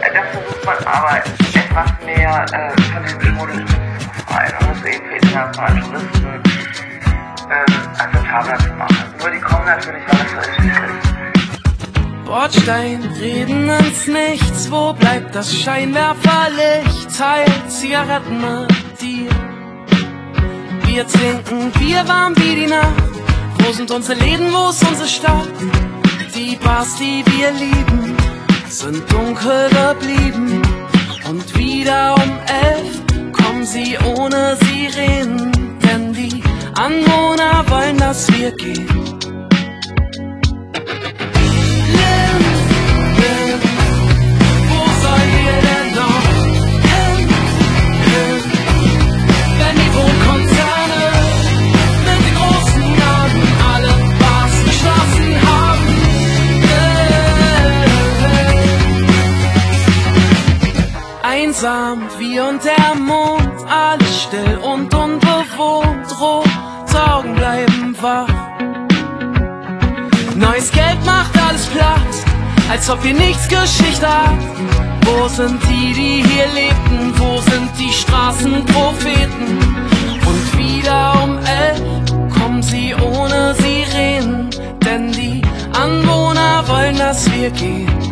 da versucht man aber etwas mehr von den Schmuddeln zu befreien und das eben für internationale Touristen akzeptabler zu machen. Nur die kommen natürlich, weil es so ist, wie es ist. Bordstein, reden ins Nichts, wo bleibt das Scheinwerferlicht? Teilt Zigaretten mit dir. Wir trinken Bier warm wie die Nacht. Wo sind unsere Läden, wo ist unsere Stadt? Die Bars, die wir lieben, sind dunkel geblieben. Und wieder um 11 kommen sie ohne Sirenen, denn die Anwohner wollen, dass wir gehen. Einsam, wir und der Mond, alles still und unbewohnt, rote Augen bleiben wach. Neues Geld macht alles platt, als ob wir nichts Geschichte hatten. Wo sind die, die hier lebten? Wo sind die Straßenpropheten? Und wieder um 11 kommen sie ohne Sirenen, denn die Anwohner wollen, dass wir gehen.